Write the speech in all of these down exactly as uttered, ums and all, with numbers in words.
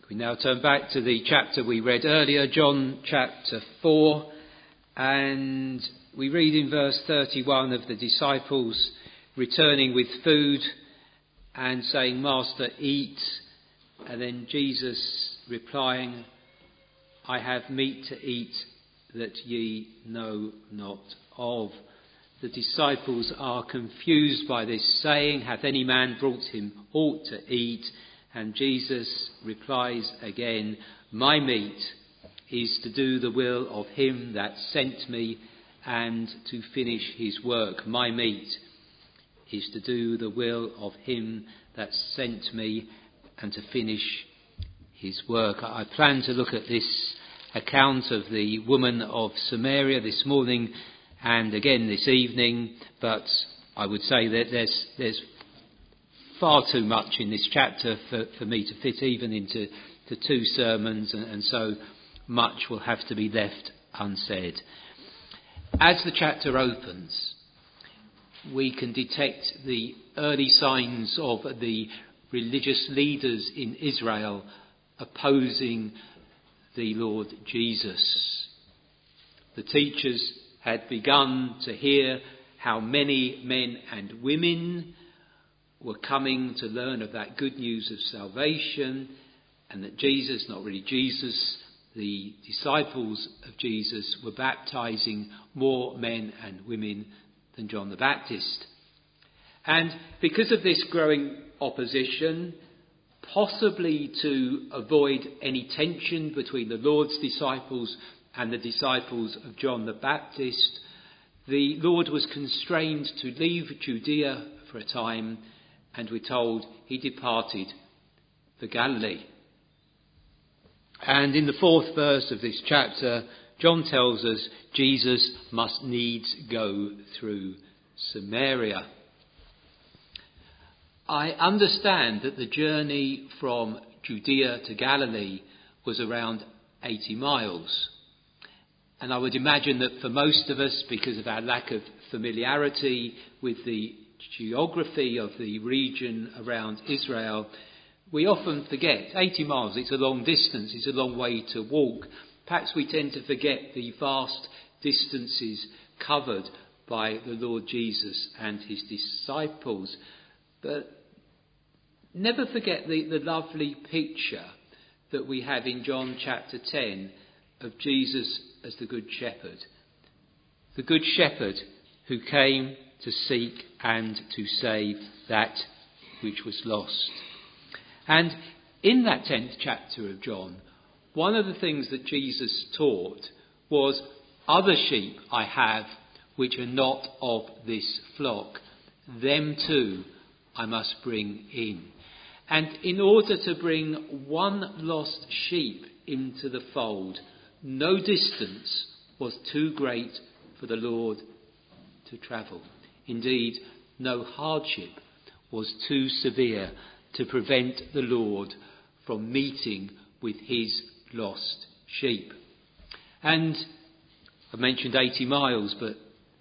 We now turn back to the chapter we read earlier, John chapter four, and we read in verse thirty-one of the disciples returning with food and saying, "Master, eat." And then Jesus replying, "I have meat to eat that ye know not of." The disciples are confused by this saying, "Hath any man brought him aught to eat?" And Jesus replies again, "My meat is to do the will of him that sent me and to finish his work." My meat is to do the will of him that sent me and to finish his work. I plan to look at this account of the woman of Samaria this morning and again this evening, but I would say that there's there's far too much in this chapter for, for me to fit even into the two sermons, and, and so much will have to be left unsaid. As the chapter opens, we can detect the early signs of the religious leaders in Israel opposing the Lord Jesus. The teachers had begun to hear how many men and women were coming to learn of that good news of salvation, and that Jesus, not really Jesus, the disciples of Jesus were baptizing more men and women than John the Baptist. And because of this growing opposition, possibly to avoid any tension between the Lord's disciples and the disciples of John the Baptist, the Lord was constrained to leave Judea for a time, and we're told he departed for Galilee. And in the fourth verse of this chapter, John tells us Jesus must needs go through Samaria. I understand that the journey from Judea to Galilee was around eighty miles. And I would imagine that for most of us, because of our lack of familiarity with the geography of the region around Israel, we often forget eighty miles. It's a long distance. It's a long way to walk. Perhaps we tend to forget the vast distances covered by the Lord Jesus and his disciples. But never forget the, the lovely picture that we have in John chapter ten of Jesus as the Good Shepherd. The Good Shepherd who came to seek and to save that which was lost. And in that tenth chapter of John, one of the things that Jesus taught was, "Other sheep I have which are not of this flock. Them too I must bring in." And in order to bring one lost sheep into the fold, no distance was too great for the Lord to travel. Indeed, no hardship was too severe to prevent the Lord from meeting with his lost sheep. And I mentioned eighty miles, but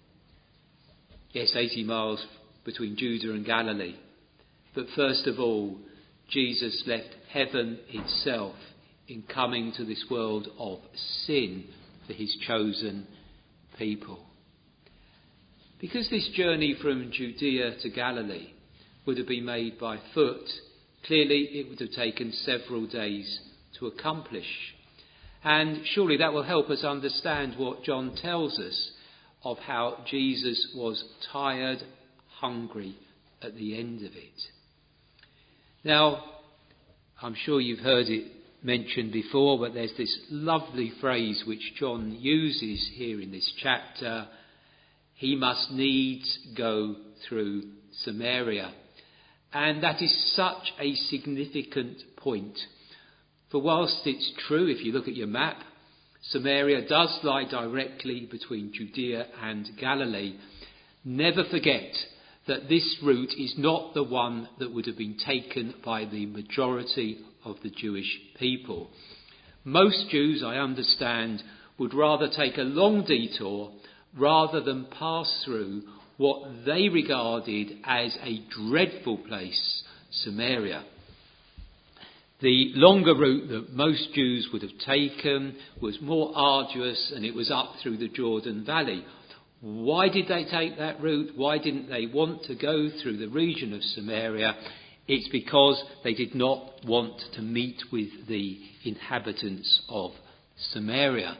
yes, eighty miles between Judah and Galilee. But first of all, Jesus left heaven itself in coming to this world of sin for his chosen people. Because this journey from Judea to Galilee would have been made by foot, clearly it would have taken several days to accomplish. And surely that will help us understand what John tells us of how Jesus was tired, hungry at the end of it. Now, I'm sure you've heard it mentioned before, but there's this lovely phrase which John uses here in this chapter: he must needs go through Samaria. And that is such a significant point. For whilst it's true, if you look at your map, Samaria does lie directly between Judea and Galilee, never forget that this route is not the one that would have been taken by the majority of the Jewish people. Most Jews, I understand, would rather take a long detour rather than pass through what they regarded as a dreadful place, Samaria. The longer route that most Jews would have taken was more arduous, and it was up through the Jordan Valley. Why did they take that route? Why didn't they want to go through the region of Samaria? It's because they did not want to meet with the inhabitants of Samaria.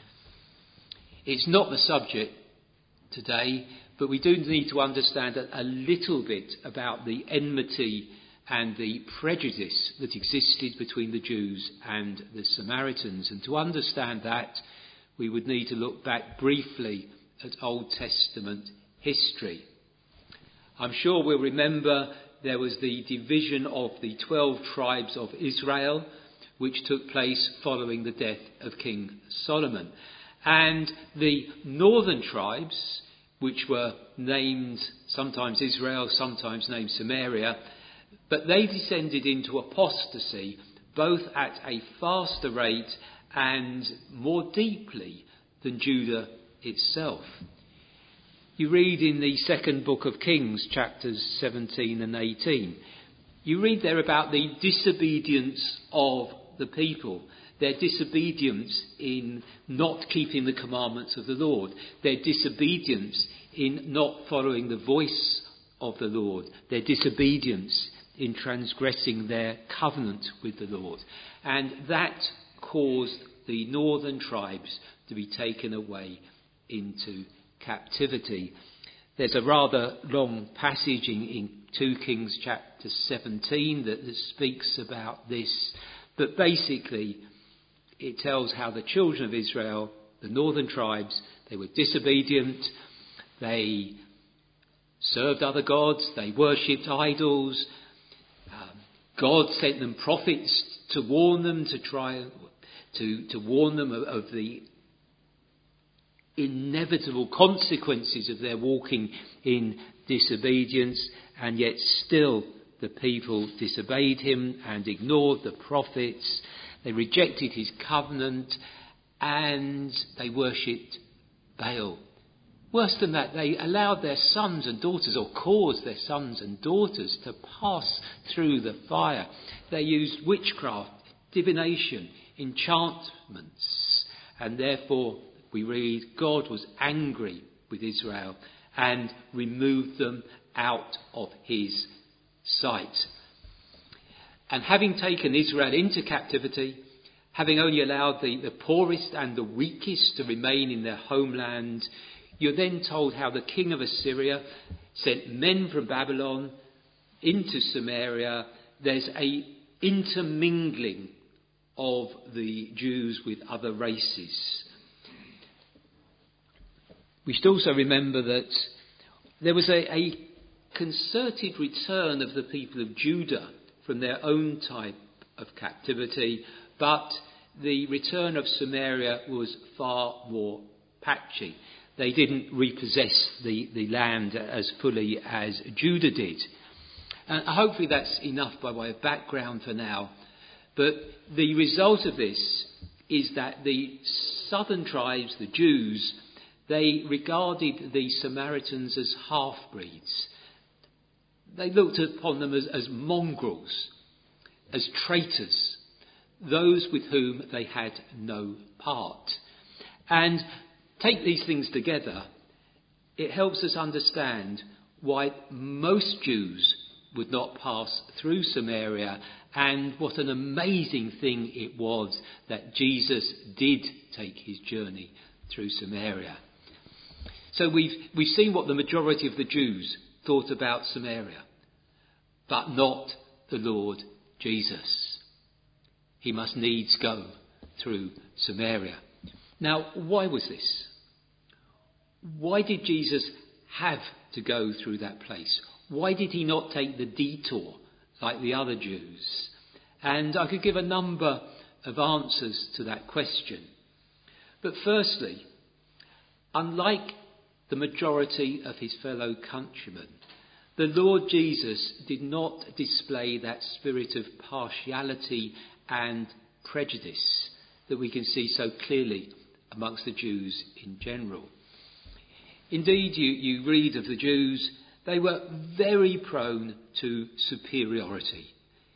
It's not the subject today, but we do need to understand a, a little bit about the enmity and the prejudice that existed between the Jews and the Samaritans. And to understand that, we would need to look back briefly at Old Testament history. I'm sure we'll remember there was the division of the twelve tribes of Israel, which took place following the death of King Solomon. And the northern tribes, which were named sometimes Israel, sometimes named Samaria, but they descended into apostasy, both at a faster rate and more deeply than Judah itself. You read in the second book of Kings, chapters seventeen and eighteen, you read there about the disobedience of the people, their disobedience in not keeping the commandments of the Lord, their disobedience in not following the voice of the Lord, their disobedience in transgressing their covenant with the Lord. And that caused the northern tribes to be taken away into captivity. There's a rather long passage in, in Second Kings chapter seventeen that, that speaks about this, but basically it tells how the children of Israel, the northern tribes, they were disobedient, they served other gods, they worshipped idols. Um, God sent them prophets to warn them, to try to, to warn them of, of the inevitable consequences of their walking in disobedience, and yet still the people disobeyed him and ignored the prophets. They rejected his covenant and they worshipped Baal. Worse than that, they allowed their sons and daughters, or caused their sons and daughters, to pass through the fire. They used witchcraft, divination, enchantments, and therefore we read God was angry with Israel and removed them out of his sight. And having taken Israel into captivity, having only allowed the, the poorest and the weakest to remain in their homeland, you're then told how the king of Assyria sent men from Babylon into Samaria. There's a intermingling of the Jews with other races. We should also remember that there was a, a concerted return of the people of Judah from their own type of captivity, but the return of Samaria was far more patchy. They didn't repossess the, the land as fully as Judah did. And hopefully that's enough by way of background for now. But the result of this is that the southern tribes, the Jews, they regarded the Samaritans as half-breeds. They looked upon them as, as mongrels, as traitors, those with whom they had no part. And take these things together, it helps us understand why most Jews would not pass through Samaria, and what an amazing thing it was that Jesus did take his journey through Samaria. So we've, we've seen what the majority of the Jews thought about Samaria, but not the Lord Jesus. He must needs go through Samaria. Now, why was this? Why did Jesus have to go through that place? Why did he not take the detour like the other Jews? And I could give a number of answers to that question. But firstly, unlike the majority of his fellow countrymen, the Lord Jesus did not display that spirit of partiality and prejudice that we can see so clearly amongst the Jews in general. Indeed, you, you read of the Jews, they were very prone to superiority,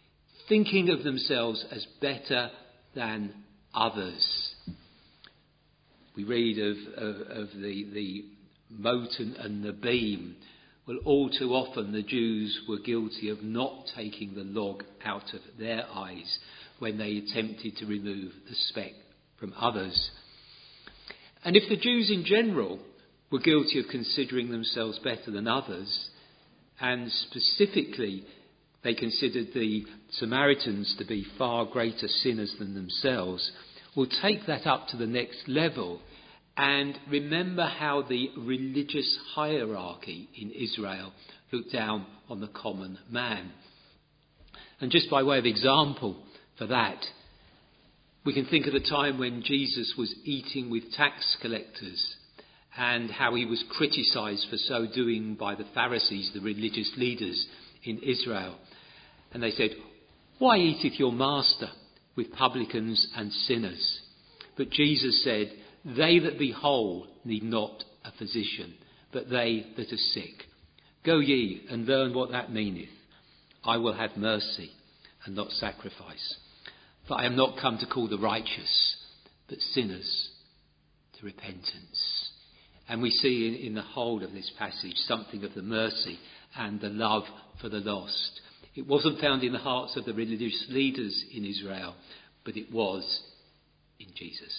thinking of themselves as better than others. We read of, of, of the, the mote and, and the beam. Well, all too often the Jews were guilty of not taking the log out of their eyes when they attempted to remove the speck from others. And if the Jews in general were guilty of considering themselves better than others, and specifically they considered the Samaritans to be far greater sinners than themselves, we'll take that up to the next level and remember how the religious hierarchy in Israel looked down on the common man. And just by way of example for that, we can think of the time when Jesus was eating with tax collectors and how he was criticised for so doing by the Pharisees, the religious leaders in Israel. And they said, "Why eateth your master with publicans and sinners?" But Jesus said, "They that be whole need not a physician, but they that are sick. Go ye and learn what that meaneth. I will have mercy and not sacrifice. For I am not come to call the righteous, but sinners to repentance." And we see in, in the whole of this passage something of the mercy and the love for the lost. It wasn't found in the hearts of the religious leaders in Israel, but it was in Jesus.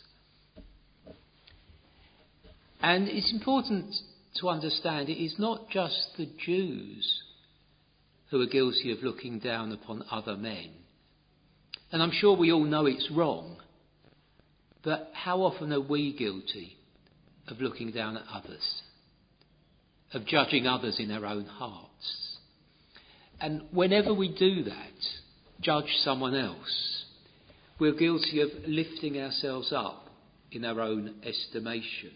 And it's important to understand it is not just the Jews who are guilty of looking down upon other men. And I'm sure we all know it's wrong. But how often are we guilty of looking down at others? Of judging others in our own hearts? And whenever we do that, judge someone else, we're guilty of lifting ourselves up in our own estimation.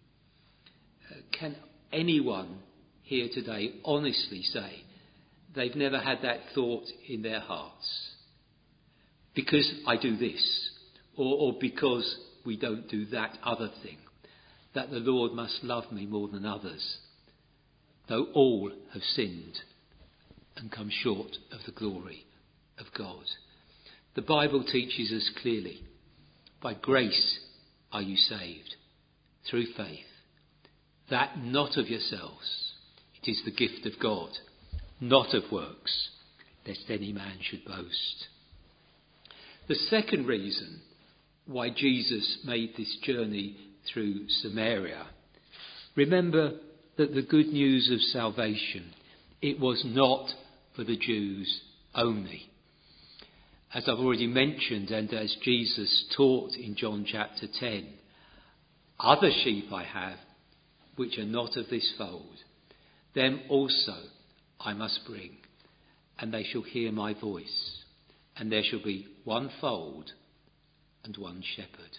Uh, can anyone here today honestly say they've never had that thought in their hearts? Because I do this, or, or because we don't do that other thing, that the Lord must love me more than others, though all have sinned and come short of the glory of God. The Bible teaches us clearly, by grace are you saved, through faith, that not of yourselves, it is the gift of God, not of works, lest any man should boast. The second reason why Jesus made this journey through Samaria, remember that the good news of salvation, it was not for the Jews only. As I've already mentioned, and as Jesus taught in John chapter ten, other sheep I have which are not of this fold, them also I must bring, and they shall hear my voice, and there shall be one fold and one shepherd.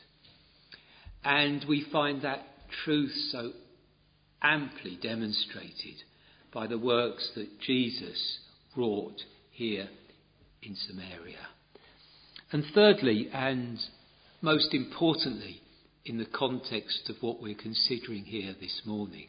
And we find that truth so amply demonstrated by the works that Jesus wrought here in Samaria. And thirdly, and most importantly, in the context of what we're considering here this morning,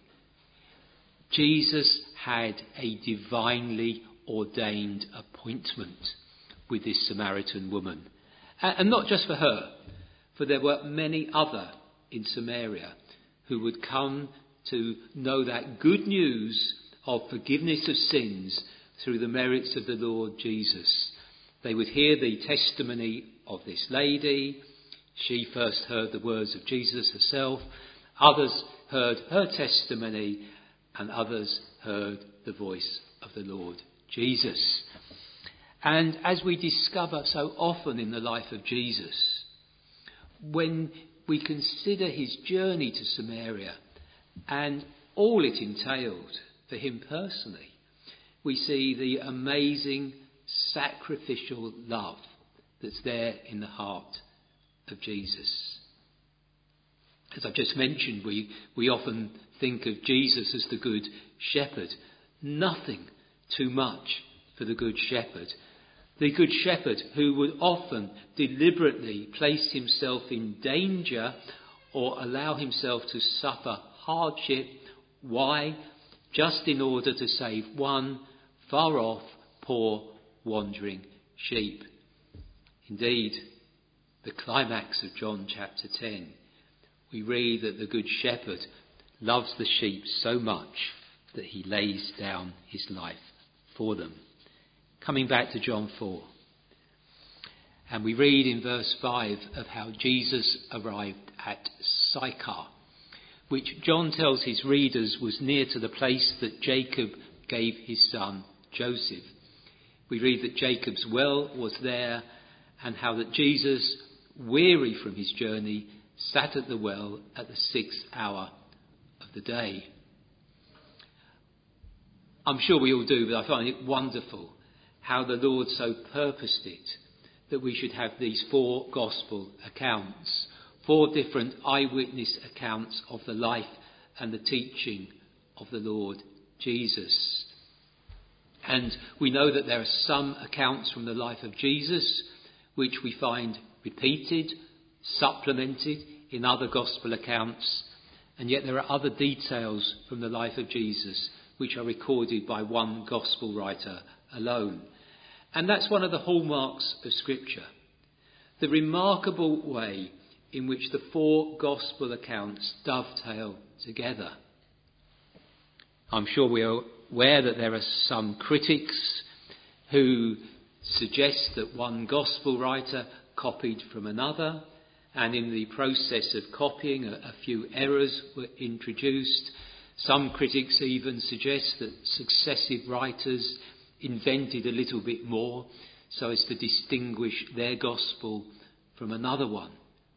Jesus had a divinely ordained appointment with this Samaritan woman. And not just for her, for there were many other in Samaria who would come to know that good news of forgiveness of sins through the merits of the Lord Jesus. They would hear the testimony of this lady. She first heard the words of Jesus herself. Others heard her testimony, and others heard the voice of the Lord Jesus. And as we discover so often in the life of Jesus, when we consider his journey to Samaria and all it entailed for him personally, we see the amazing sacrificial love that's there in the heart of Jesus. As I've just mentioned, we, we often think of Jesus as the good shepherd. Nothing too much for the good shepherd. The good shepherd who would often deliberately place himself in danger or allow himself to suffer hardship. Why? Just in order to save one far off, poor, wandering sheep. Indeed, the climax of John chapter ten, we read that the Good Shepherd loves the sheep so much that he lays down his life for them. Coming back to John four, and we read in verse five of how Jesus arrived at Sychar, which John tells his readers was near to the place that Jacob gave his son Joseph. We read that Jacob's well was there, and how that Jesus, weary from his journey, sat at the well at the sixth hour of the day. I'm sure we all do, but I find it wonderful how the Lord so purposed it that we should have these four gospel accounts, four different eyewitness accounts of the life and the teaching of the Lord Jesus. And we know that there are some accounts from the life of Jesus which we find repeated, supplemented in other gospel accounts, and yet there are other details from the life of Jesus which are recorded by one gospel writer alone. And that's one of the hallmarks of Scripture, the remarkable way in which the four gospel accounts dovetail together. I'm sure we are aware that there are some critics who suggest that one gospel writer copied from another, and in the process of copying a, a few errors were introduced. Some critics even suggest that successive writers invented a little bit more so as to distinguish their gospel from another one.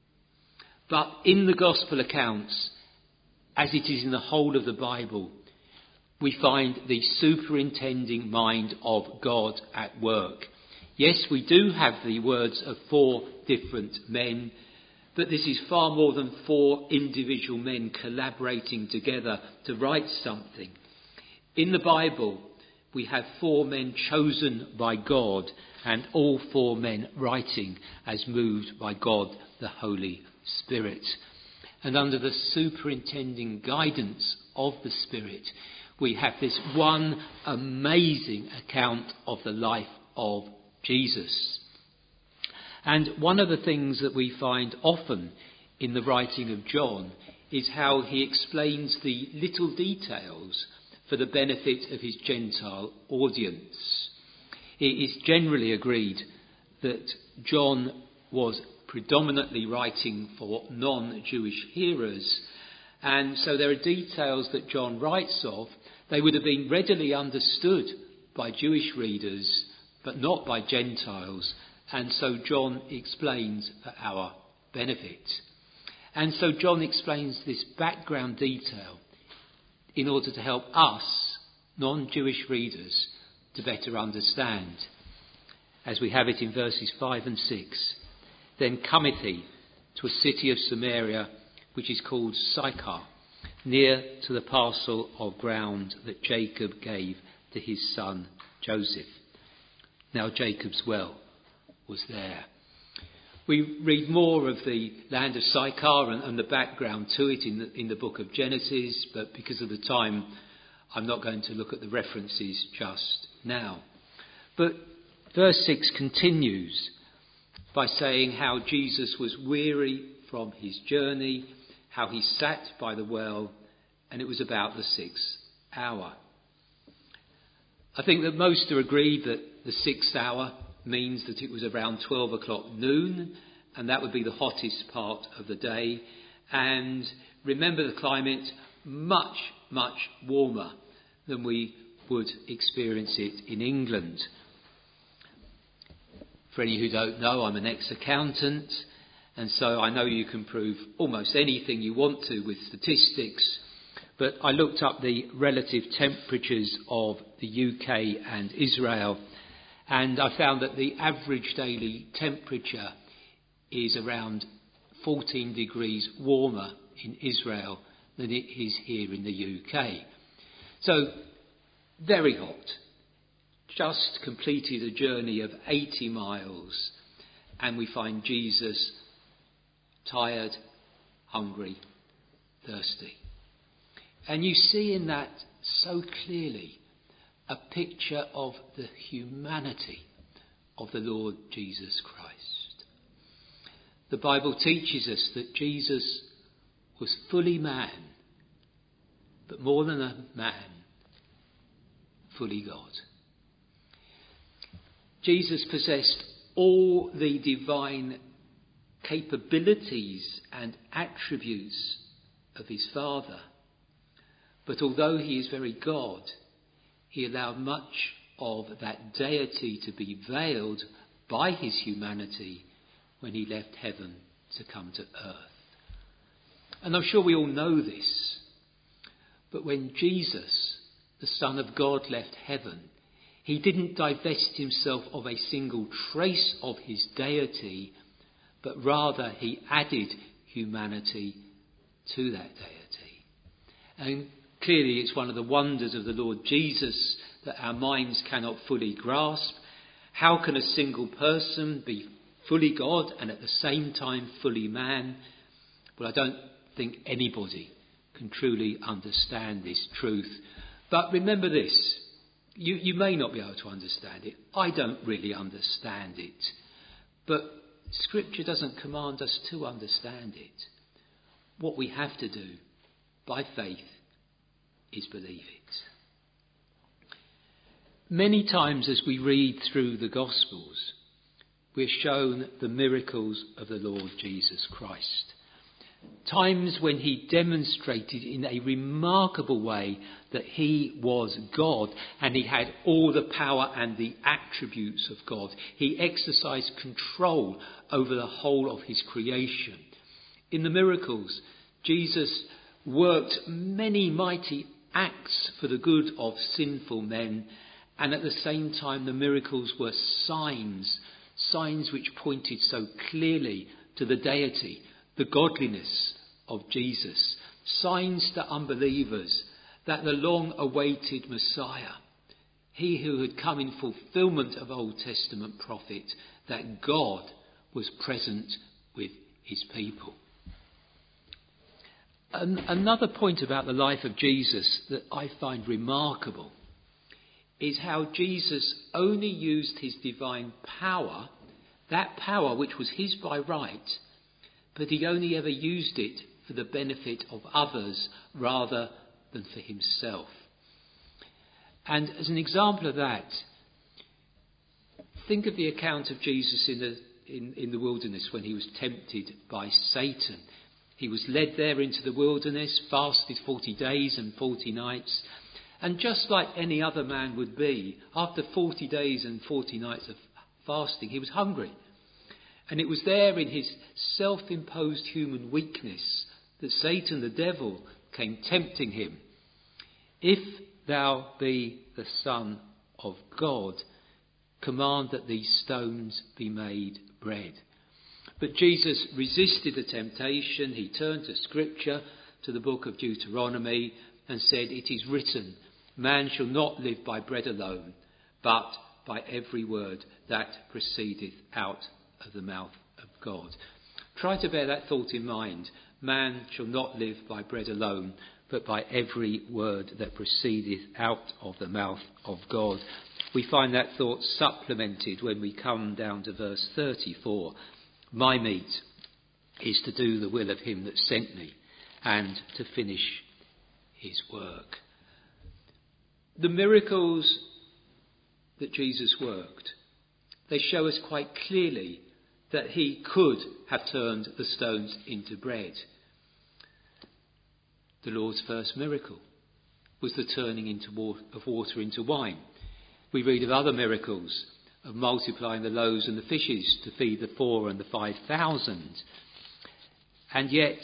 But in the gospel accounts, as it is in the whole of the Bible, we find the superintending mind of God at work. Yes, we do have the words of four different men, but this is far more than four individual men collaborating together to write something. In the Bible, we have four men chosen by God, and all four men writing as moved by God, the Holy Spirit. And under the superintending guidance of the Spirit, we have this one amazing account of the life of Jesus. And one of the things that we find often in the writing of John is how he explains the little details for the benefit of his Gentile audience. It is generally agreed that John was predominantly writing for non-Jewish hearers, and so there are details that John writes of. They would have been readily understood by Jewish readers, but not by Gentiles, and so John explains for our benefit. And so John explains this background detail in order to help us, non-Jewish readers, to better understand. As we have it in verses five and six, then cometh he to a city of Samaria, which is called Sychar, near to the parcel of ground that Jacob gave to his son Joseph. Now Jacob's well was there. We read more of the land of Sychar and, and the background to it in the, in the book of Genesis, but because of the time, I'm not going to look at the references just now. But verse six continues by saying how Jesus was weary from his journey, how he sat by the well, and it was about the sixth hour. I think that most are agreed that the sixth hour means that it was around twelve o'clock noon, and that would be the hottest part of the day. And remember the climate, much, much warmer than we would experience it in England. For any who don't know, I'm an ex-accountant, and so I know you can prove almost anything you want to with statistics. But I looked up the relative temperatures of the U K and Israel, and I found that the average daily temperature is around fourteen degrees warmer in Israel than it is here in the U K. So, very hot. Just completed a journey of eighty miles, and we find Jesus tired, hungry, thirsty. And you see in that so clearly a picture of the humanity of the Lord Jesus Christ. The Bible teaches us that Jesus was fully man, but more than a man, fully God. Jesus possessed all the divine capabilities and attributes of his Father. But although he is very God, he allowed much of that deity to be veiled by his humanity when he left heaven to come to earth. And I'm sure we all know this, but when Jesus, the Son of God, left heaven, he didn't divest himself of a single trace of his deity, but rather he added humanity to that deity. And clearly it's one of the wonders of the Lord Jesus that our minds cannot fully grasp. How can a single person be fully God and at the same time fully man? Well, I don't think anybody can truly understand this truth. But remember this, you, you may not be able to understand it. I don't really understand it. But Scripture doesn't command us to understand it. What we have to do by faith is believe it. Many times as we read through the Gospels, we're shown the miracles of the Lord Jesus Christ. Times when he demonstrated in a remarkable way that he was God and he had all the power and the attributes of God. He exercised control over the whole of his creation. In the miracles, Jesus worked many mighty acts for the good of sinful men, and at the same time the miracles were signs, signs which pointed so clearly to the deity, the godliness of Jesus, signs to unbelievers that the long-awaited Messiah, he who had come in fulfillment of Old Testament prophet, that God was present with his people. An- another point about the life of Jesus that I find remarkable is how Jesus only used his divine power, that power which was his by right, but he only ever used it for the benefit of others rather than for himself. And as an example of that, think of the account of Jesus in the, in, in the wilderness when he was tempted by Satan. He was led there into the wilderness, fasted forty days and forty nights. And just like any other man would be, after forty days and forty nights of fasting, he was hungry. And it was there in his self-imposed human weakness that Satan, the devil, came tempting him. If thou be the Son of God, command that these stones be made bread. But Jesus resisted the temptation. He turned to Scripture, to the book of Deuteronomy, and said, "It is written, man shall not live by bread alone, but by every word that proceedeth out of the mouth of God." Try to bear that thought in mind. Man shall not live by bread alone, but by every word that proceedeth out of the mouth of God. We find that thought supplemented when we come down to verse thirty-four. My meat is to do the will of him that sent me and to finish his work. The miracles that Jesus worked, they show us quite clearly that he could have turned the stones into bread. The Lord's first miracle was the turning into water, of water into wine. We read of other miracles of multiplying the loaves and the fishes to feed the four and the five thousand. And yet,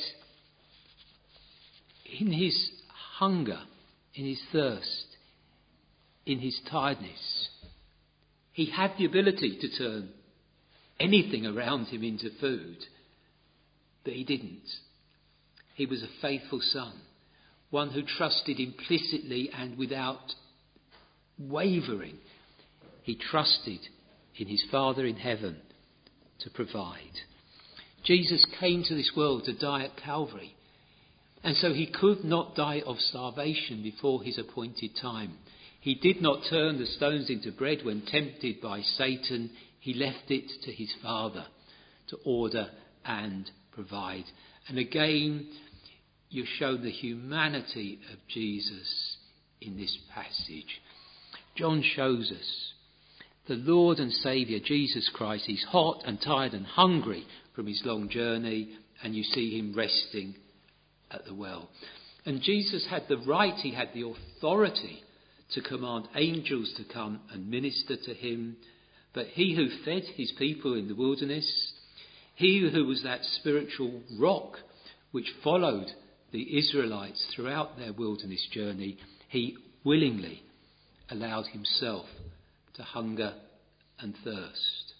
in his hunger, in his thirst, in his tiredness, he had the ability to turn anything around him into food, but he didn't. He was a faithful son, one who trusted implicitly and without wavering. He trusted in his Father in heaven to provide. Jesus came to this world to die at Calvary, and so he could not die of starvation before his appointed time. He did not turn the stones into bread when tempted by Satan. He left it to his Father to order and provide. And again, you're shown the humanity of Jesus in this passage. John shows us the Lord and Saviour, Jesus Christ, is hot and tired and hungry from his long journey, and you see him resting at the well. And Jesus had the right, he had the authority to command angels to come and minister to him. But he who fed his people in the wilderness, he who was that spiritual rock which followed the Israelites throughout their wilderness journey, he willingly allowed himself to hunger and thirst.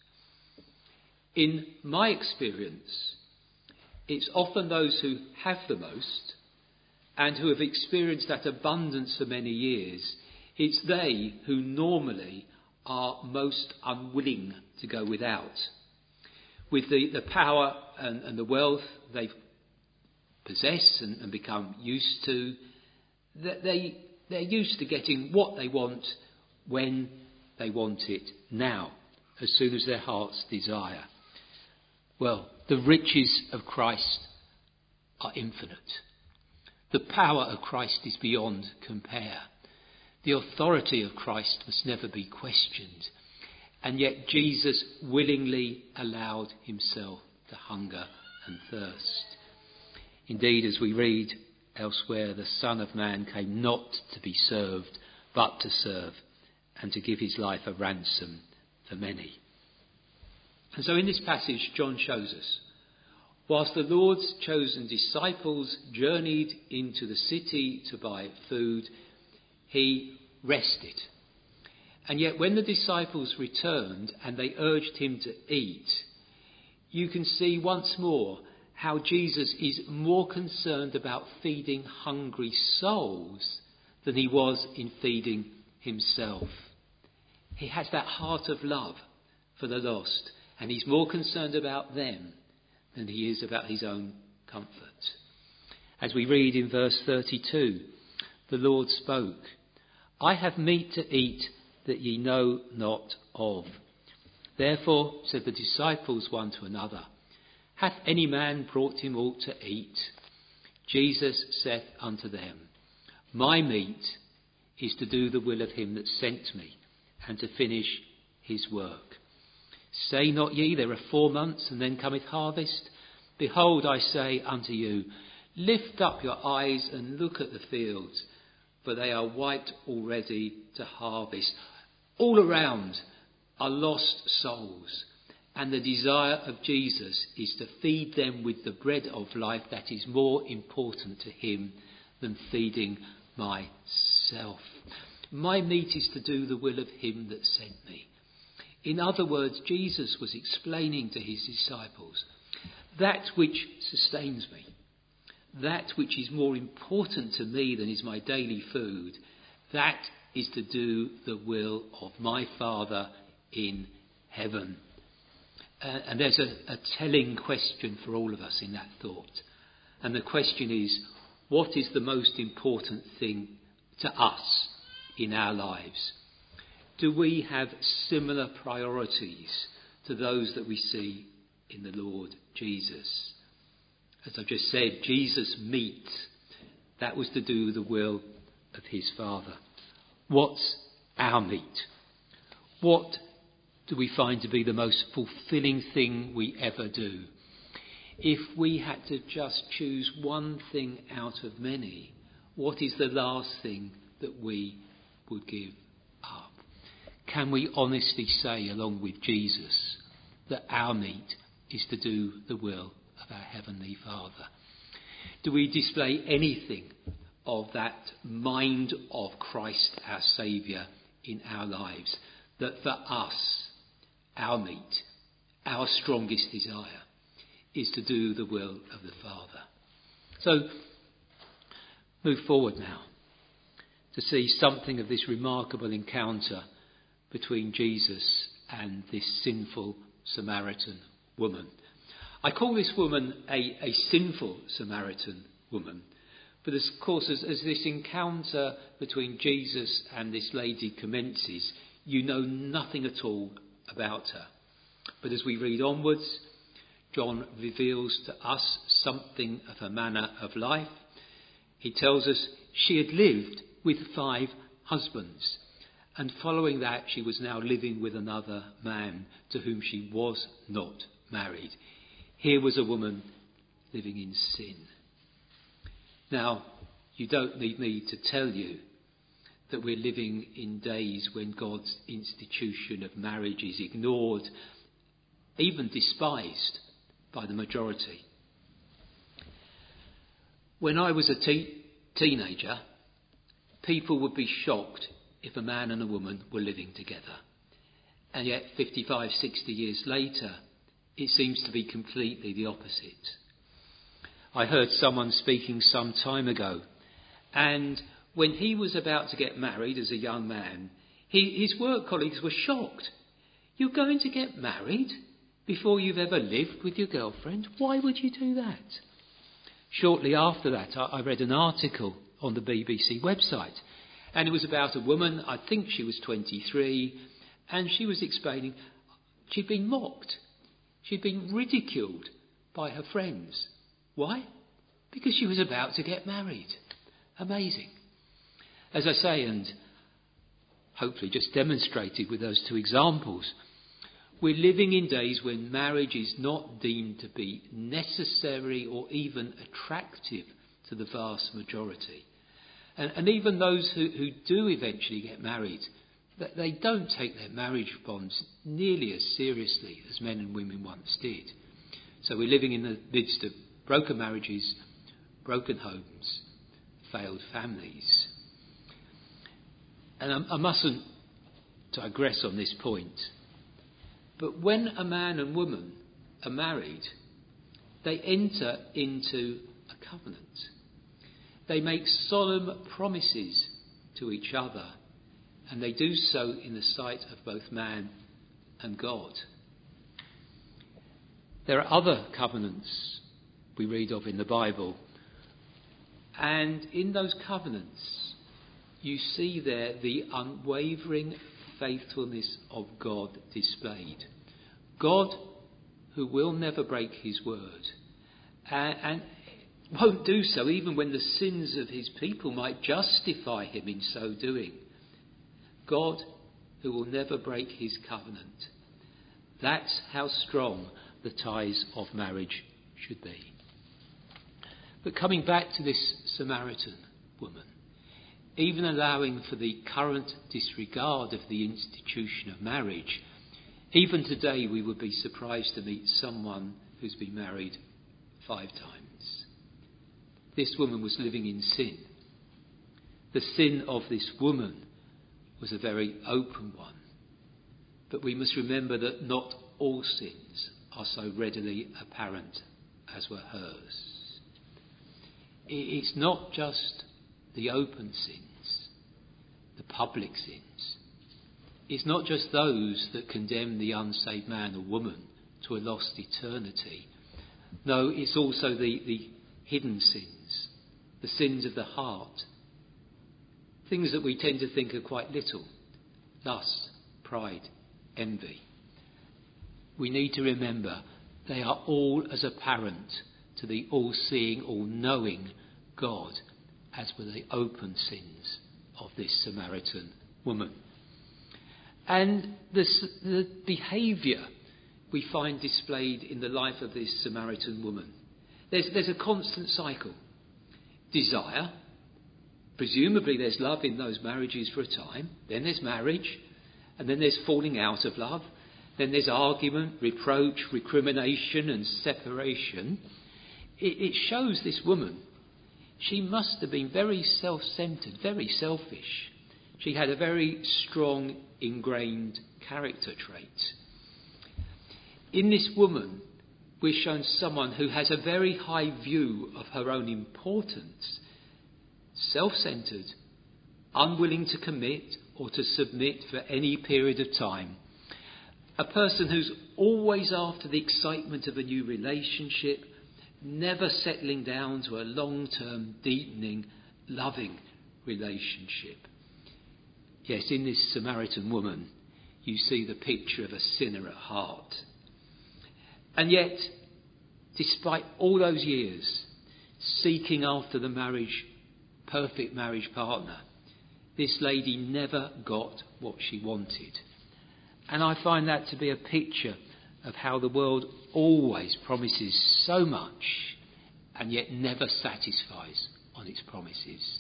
In my experience, it's often those who have the most and who have experienced that abundance for many years, it's they who normally are most unwilling to go without. With the, the power and, and the wealth they've possessed and, and become used to, they, they're used to getting what they want when they want it now, as soon as their hearts desire. Well, the riches of Christ are infinite. The power of Christ is beyond compare. The authority of Christ must never be questioned. And yet Jesus willingly allowed himself to hunger and thirst. Indeed, as we read elsewhere, the Son of Man came not to be served, but to serve, and to give his life a ransom for many. And so in this passage, John shows us, whilst the Lord's chosen disciples journeyed into the city to buy food, he rested. And yet when the disciples returned and they urged him to eat, you can see once more how Jesus is more concerned about feeding hungry souls than he was in feeding himself. He has that heart of love for the lost, and he's more concerned about them than he is about his own comfort. As we read in verse thirty-two, the Lord spoke, "I have meat to eat that ye know not of." Therefore said the disciples one to another, "Hath any man brought him aught to eat?" Jesus saith unto them, "My meat is to do the will of him that sent me, and to finish his work. Say not ye, there are four months, and then cometh harvest? Behold, I say unto you, lift up your eyes and look at the fields, for they are white already to harvest." All around are lost souls, and the desire of Jesus is to feed them with the bread of life that is more important to him than feeding myself. My meat is to do the will of him that sent me. In other words, Jesus was explaining to his disciples, that which sustains me, that which is more important to me than is my daily food, that is to do the will of my Father in heaven. Uh, and there's a, a telling question for all of us in that thought. And the question is, what is the most important thing to us in our lives? Do we have similar priorities to those that we see in the Lord Jesus? As I've just said, Jesus' meat, that was to do the will of his Father. What's our meat? What do we find to be the most fulfilling thing we ever do? If we had to just choose one thing out of many, what is the last thing that we would give up? Can we honestly say, along with Jesus, that our meat is to do the will of our Heavenly Father? Do we display anything of that mind of Christ our Saviour in our lives? That for us, our meat, our strongest desire, is to do the will of the Father. So, move forward now to see something of this remarkable encounter between Jesus and this sinful Samaritan woman. I call this woman a, a sinful Samaritan woman, but of course as, as this encounter between Jesus and this lady commences, you know nothing at all about her. But as we read onwards, John reveals to us something of her manner of life. He tells us she had lived with five husbands, and following that she was now living with another man to whom she was not married. Here was a woman living in sin. Now, you don't need me to tell you that we're living in days when God's institution of marriage is ignored, even despised by the majority. When I was a te- teenager, people would be shocked if a man and a woman were living together. And yet fifty-five, sixty years later, it seems to be completely the opposite. I heard someone speaking some time ago, and when he was about to get married as a young man, he, his work colleagues were shocked. You're going to get married before you've ever lived with your girlfriend? Why would you do that? Shortly after that, I, I read an article on the B B C website, and it was about a woman, I think she was twenty-three, and she was explaining she'd been mocked. She'd been ridiculed by her friends. Why? Because she was about to get married. Amazing. As I say, and hopefully just demonstrated with those two examples, we're living in days when marriage is not deemed to be necessary or even attractive to the vast majority. And, and even those who, who do eventually get married, they don't take their marriage bonds nearly as seriously as men and women once did. So we're living in the midst of broken marriages, broken homes, failed families. And I, I mustn't digress on this point, but when a man and woman are married, they enter into a covenant. They make solemn promises to each other, and they do so in the sight of both man and God. There are other covenants we read of in the Bible, and in those covenants you see there the unwavering faithfulness of God displayed. God who will never break his word, and, and won't do so even when the sins of his people might justify him in so doing. God who will never break his covenant. That's how strong the ties of marriage should be. But coming back to this Samaritan woman, even allowing for the current disregard of the institution of marriage, even today we would be surprised to meet someone who's been married five times. This woman was living in sin. The sin of this woman was a very open one. But we must remember that not all sins are so readily apparent as were hers. It's not just the open sins, the public sins. It's not just those that condemn the unsaved man or woman to a lost eternity. No, it's also the, the hidden sins, the sins of the heart. Things that we tend to think are quite little. Lust, pride, envy. We need to remember they are all as apparent to the all-seeing, all-knowing God as were the open sins of this Samaritan woman. And this, the behaviour we find displayed in the life of this Samaritan woman. There's, there's a constant cycle. Desire. Presumably there's love in those marriages for a time. Then there's marriage. And then there's falling out of love. Then there's argument, reproach, recrimination and separation. It, it shows this woman, she must have been very self-centred, very selfish. She had a very strong, ingrained character trait. In this woman, we're shown someone who has a very high view of her own importance, self-centred, unwilling to commit or to submit for any period of time. A person who's always after the excitement of a new relationship, never settling down to a long-term, deepening, loving relationship. Yes, in this Samaritan woman, you see the picture of a sinner at heart, And yet, despite all those years seeking after the marriage, perfect marriage partner, this lady never got what she wanted. And I find that to be a picture of how the world always promises so much and yet never satisfies on its promises.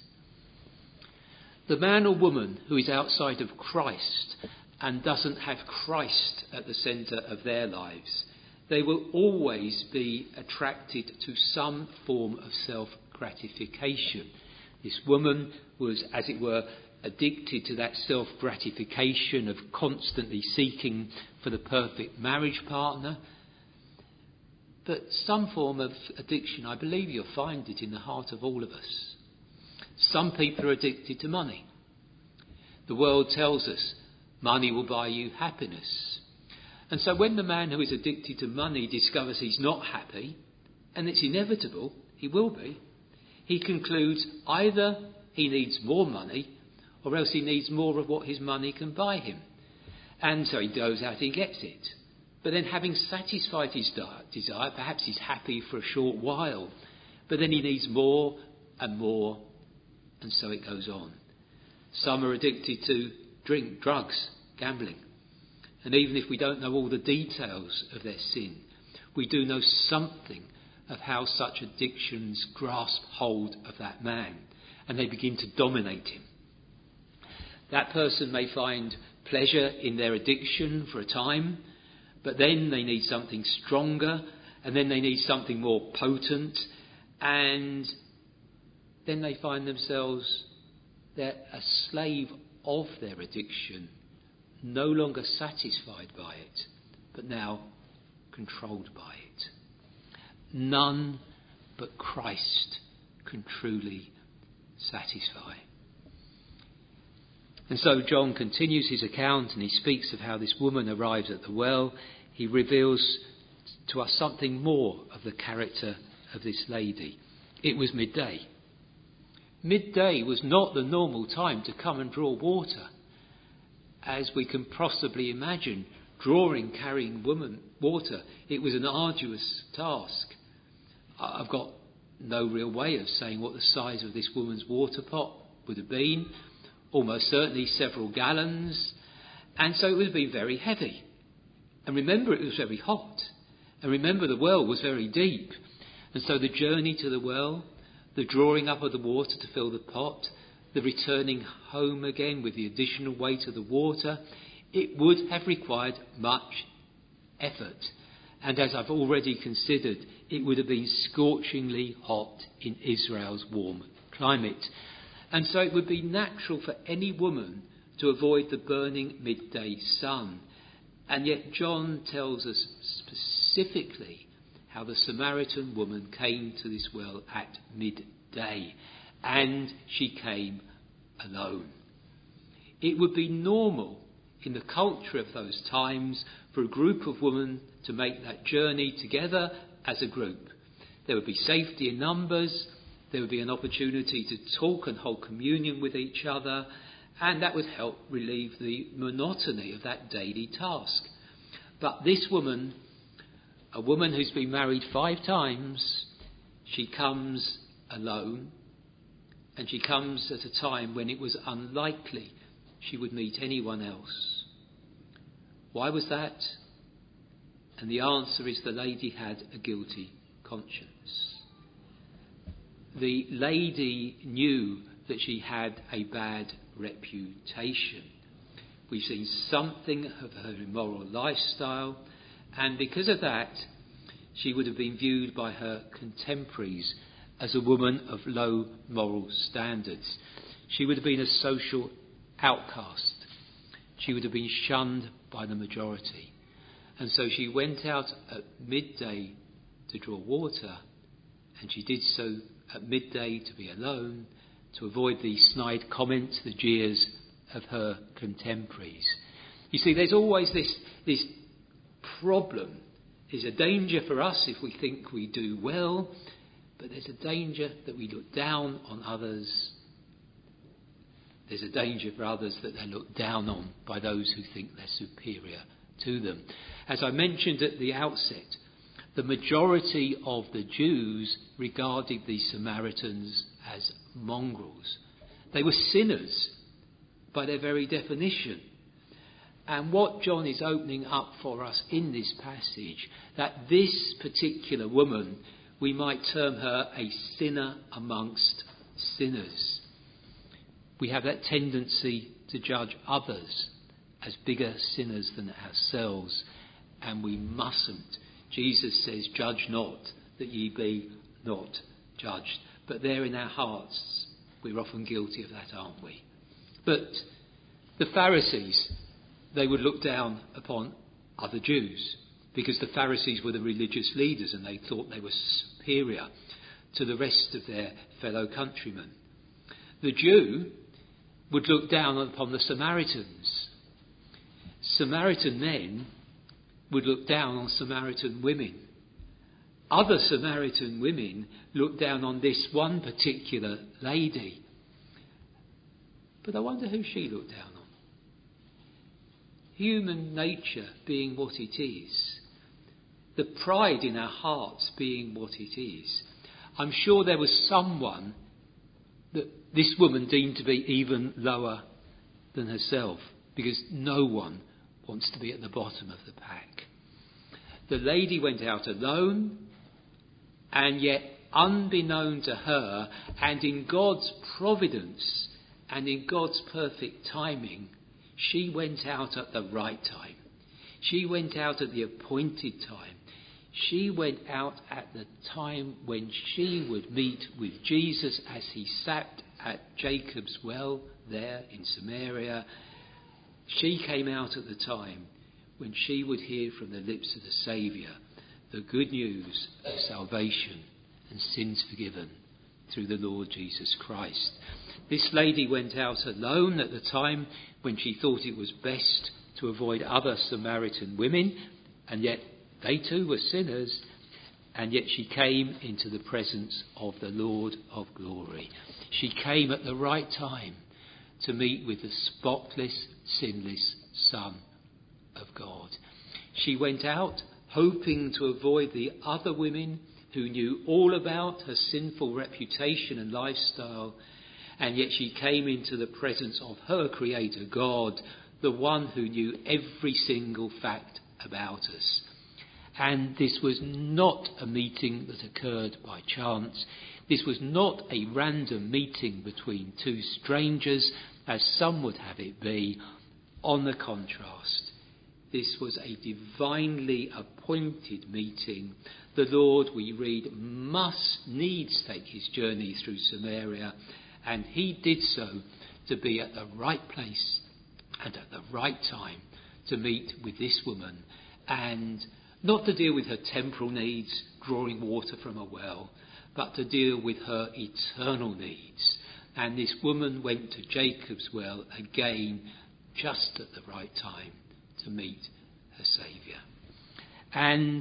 The man or woman who is outside of Christ and doesn't have Christ at the centre of their lives, they will always be attracted to some form of self-gratification. This woman was, as it were, addicted to that self-gratification of constantly seeking for the perfect marriage partner. But some form of addiction, I believe you'll find it in the heart of all of us. Some people are addicted to money. The world tells us money will buy you happiness. And so when the man who is addicted to money discovers he's not happy, and it's inevitable, he will be, he concludes either he needs more money or else he needs more of what his money can buy him. And so he goes out and gets it. But then having satisfied his desire, perhaps he's happy for a short while, but then he needs more and more, and so it goes on. Some are addicted to drink, drugs, gambling. And even if we don't know all the details of their sin, we do know something of how such addictions grasp hold of that man, and they begin to dominate him. That person may find pleasure in their addiction for a time, but then they need something stronger, and then they need something more potent, and then they find themselves they're a slave of their addiction, no longer satisfied by it, but now controlled by it. None but Christ can truly satisfy. And so John continues his account, and he speaks of how this woman arrives at the well. He reveals to us something more of the character of this lady. It was midday. Midday was not the normal time to come and draw water. As we can possibly imagine, drawing, carrying woman water, it was an arduous task. I've got no real way of saying what the size of this woman's water pot would have been. Almost certainly several gallons, and so it would have been very heavy. And remember, it was very hot, and remember the well was very deep, and so the journey to the well, the drawing up of the water to fill the pot, the returning home again with the additional weight of the water, it would have required much effort. And as I've already considered, it would have been scorchingly hot in Israel's warm climate. And so it would be natural for any woman to avoid the burning midday sun. And yet John tells us specifically how the Samaritan woman came to this well at midday. And she came alone. It would be normal in the culture of those times for a group of women to make that journey together as a group. There would be safety in numbers. There would be an opportunity to talk and hold communion with each other, and that would help relieve the monotony of that daily task. But this woman, a woman who's been married five times, she comes alone, and she comes at a time when it was unlikely she would meet anyone else. Why was that? And the answer is the lady had a guilty conscience. The lady knew that she had a bad reputation. We've seen something of her immoral lifestyle, and because of that, she would have been viewed by her contemporaries as a woman of low moral standards. She would have been a social outcast. She would have been shunned by the majority. And so she went out at midday to draw water, and she did so at midday to be alone, to avoid the snide comments, the jeers of her contemporaries. You see, there's always this, this problem. There's a danger for us if we think we do well, but there's a danger that we look down on others. There's a danger for others that they're looked down on by those who think they're superior to them. As I mentioned at the outset, The majority of the Jews regarded the Samaritans as mongrels. They were sinners by their very definition. And what John is opening up for us in this passage, that this particular woman, we might term her a sinner amongst sinners. We have that tendency to judge others as bigger sinners than ourselves, and we mustn't. Jesus says, "Judge not, that ye be not judged." But there in our hearts, we're often guilty of that, aren't we? But the Pharisees, they would look down upon other Jews, because the Pharisees were the religious leaders and they thought they were superior to the rest of their fellow countrymen. The Jew would look down upon the Samaritans. Samaritan men would look down on Samaritan women. Other Samaritan women looked down on this one particular lady. But I wonder who she looked down on. Human nature being what it is, the pride in our hearts being what it is, I'm sure there was someone that this woman deemed to be even lower than herself, because no one wants to be at the bottom of the pack. The lady went out alone, and yet unbeknown to her, and in God's providence and in God's perfect timing, she went out at the right time. She went out at the appointed time. She went out at the time when she would meet with Jesus as he sat at Jacob's well there in Samaria. She came out at the time when she would hear from the lips of the Saviour the good news of salvation and sins forgiven through the Lord Jesus Christ. This lady went out alone at the time when she thought it was best to avoid other Samaritan women, and yet they too were sinners, and yet she came into the presence of the Lord of glory. She came at the right time to meet with the spotless, sinless Son of God. She went out hoping to avoid the other women who knew all about her sinful reputation and lifestyle, and yet she came into the presence of her Creator God, the one who knew every single fact about us. And this was not a meeting that occurred by chance. This was not a random meeting between two strangers, as some would have it be. On the contrast, this was a divinely appointed meeting. The Lord, we read, must needs take his journey through Samaria, and he did so to be at the right place and at the right time to meet with this woman, and not to deal with her temporal needs, drawing water from a well, but to deal with her eternal needs. And this woman went to Jacob's well again, just at the right time to meet her Saviour. And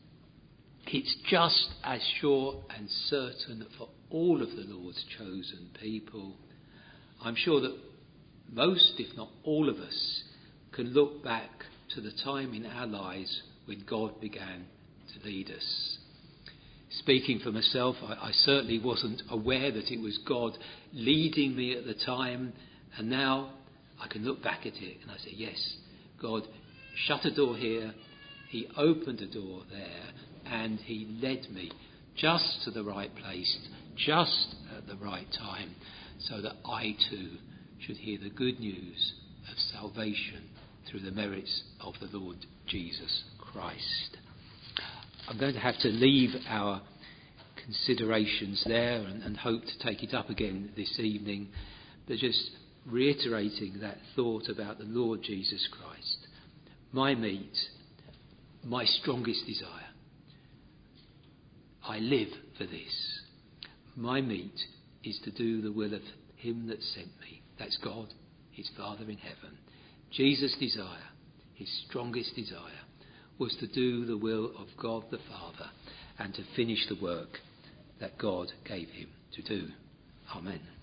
it's just as sure and certain for all of the Lord's chosen people. I'm sure that most, if not all of us, can look back to the time in our lives when God began to lead us. Speaking for myself, I, I certainly wasn't aware that it was God leading me at the time, and now I can look back at it and I say, yes, God shut a door here, he opened a door there, and he led me just to the right place, just at the right time, so that I too should hear the good news of salvation through the merits of the Lord Jesus Christ. I'm going to have to leave our considerations there and, and hope to take it up again this evening, but just reiterating that thought about the Lord Jesus Christ. My meat, my strongest desire. I live for this. My meat is to do the will of him that sent me. That's God, his Father in heaven. Jesus' desire, his strongest desire, was to do the will of God the Father and to finish the work that God gave him to do. Amen.